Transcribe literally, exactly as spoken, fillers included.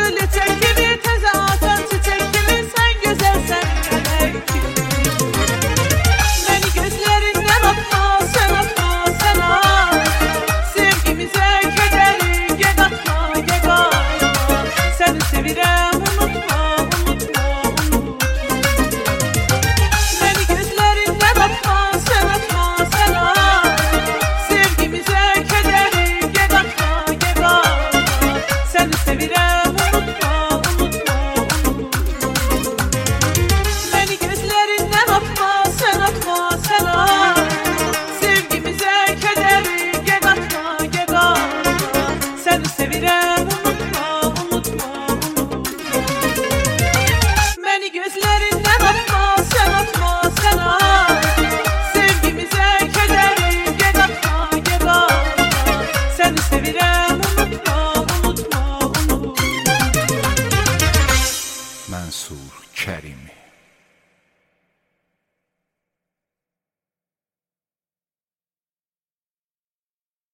lecek gibi, təzə atan çiçək kimi, sən gözəlsən mələk kimi. Məni gözlərindən atma, sən atma, sən at. Sevgimizə kədəri, get atma, get atma. Səni sevirəm, unutma, unutma, unutma. Məni gözlərindən atma, sən atma, sən at. Sevgimizə kədəri, get atma, get atma. Səni sevirəm, unutma, unutma, unutma. Məni gözlərindən atma, sən atma, sən at. Sevgimizə kədəri, get atma, get atma. Səni sevirəm, unutma, unutma, unutma. Məni gözlərindən atma, sən atma, sən at. Sevgimizə kədəri, get atma, get atma. Səni sevirəm, unutma, unutma, unutma. Mənsur Kərimi.